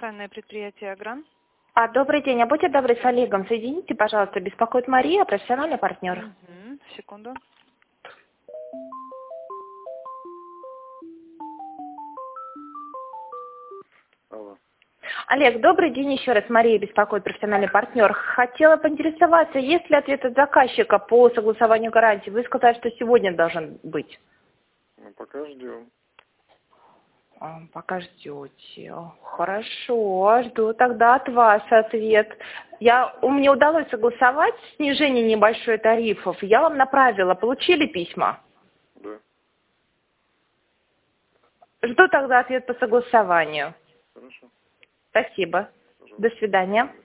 охранное предприятие «Агран». Добрый день. Будьте добры, с Олегом соедините, пожалуйста. Беспокоит Мария, профессиональный партнер. Секунду. Алло. Олег, добрый день еще раз. Мария беспокоит, профессиональный партнер. Хотела поинтересоваться, есть ли ответ от заказчика по согласованию гарантии? Вы сказали, что сегодня должен быть. Ну, пока ждем. Пока ждете. Хорошо, жду тогда от вас ответ. Мне удалось согласовать снижение небольшое тарифов. Я вам направила. Получили письма? Да. Жду тогда ответ по согласованию. Хорошо. Спасибо. Пожалуйста. До свидания.